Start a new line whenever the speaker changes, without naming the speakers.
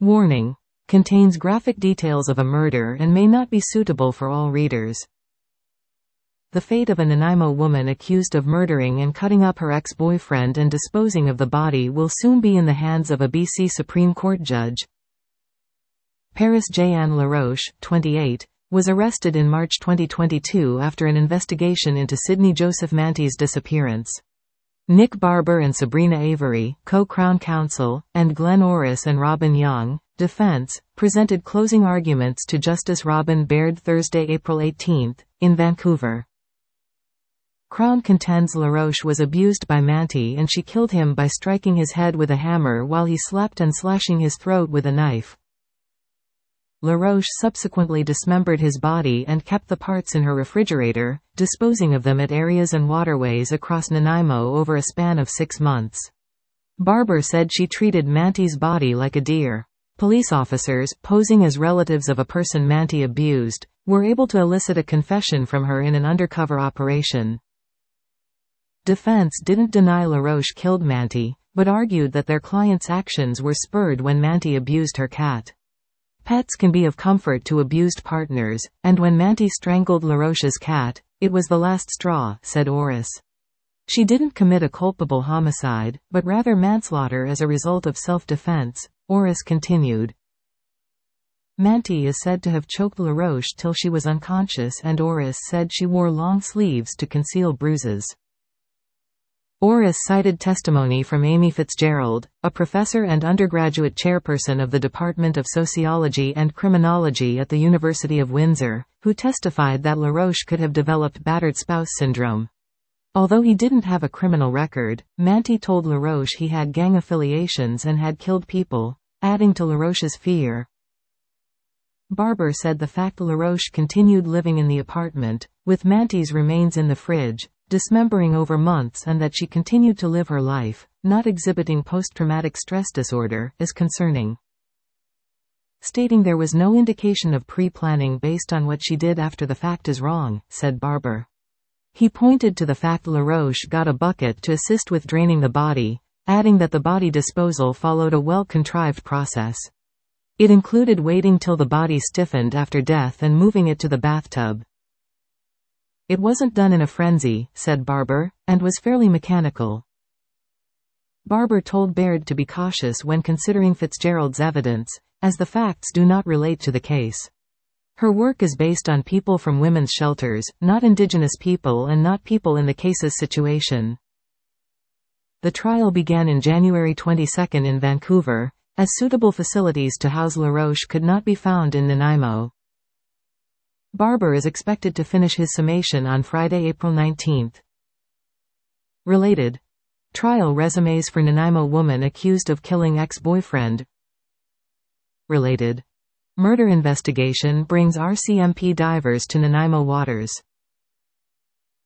Warning: contains graphic details of a murder and may not be suitable for all readers. The fate of a Nanaimo woman accused of murdering and cutting up her ex-boyfriend and disposing of the body will soon be in the hands of a BC Supreme Court judge. Paris Jeanne LaRoche, 28, was arrested in March 2022 after an investigation into Sydney Joseph Mante's disappearance. Nick Barber and Sabrina Avery, co-Crown Counsel, and Glenn Orris and Robin Young, defense, presented closing arguments to Justice Robin Baird Thursday, April 18, in Vancouver. Crown contends LaRoche was abused by Mante and she killed him by striking his head with a hammer while he slept and slashing his throat with a knife. LaRoche subsequently dismembered his body and kept the parts in her refrigerator, disposing of them at areas and waterways across Nanaimo over a span of 6 months. Barber said she treated Mante's body like a deer. Police officers, posing as relatives of a person Mante abused, were able to elicit a confession from her in an undercover operation. Defense didn't deny LaRoche killed Mante, but argued that their client's actions were spurred when Mante abused her cat. Pets can be of comfort to abused partners, and when Mante strangled LaRoche's cat, it was the last straw, said Orris. She didn't commit a culpable homicide, but rather manslaughter as a result of self-defense, Orris continued. Mante is said to have choked LaRoche till she was unconscious, and Orris said she wore long sleeves to conceal bruises. Orris cited testimony from Amy Fitzgerald, a professor and undergraduate chairperson of the Department of Sociology and Criminology at the University of Windsor, who testified that LaRoche could have developed battered spouse syndrome. Although he didn't have a criminal record, Mante told LaRoche he had gang affiliations and had killed people, adding to LaRoche's fear. Barber said the fact LaRoche continued living in the apartment, with Mante's remains in the fridge, dismembering over months, and that she continued to live her life, not exhibiting post-traumatic stress disorder, is concerning. Stating there was no indication of pre-planning based on what she did after the fact is wrong, said Barber. He pointed to the fact LaRoche got a bucket to assist with draining the body, adding that the body disposal followed a well-contrived process. It included waiting till the body stiffened after death and moving it to the bathtub. It wasn't done in a frenzy, said Barber, and was fairly mechanical. Barber told Baird to be cautious when considering Fitzgerald's evidence, as the facts do not relate to the case. Her work is based on people from women's shelters, not Indigenous people and not people in the case's situation. The trial began in January 22 in Vancouver, as suitable facilities to house LaRoche could not be found in Nanaimo. Barber is expected to finish his summation on Friday, April 19. Related. Trial resumes for Nanaimo woman accused of killing ex-boyfriend. Related. Murder investigation brings RCMP divers to Nanaimo waters.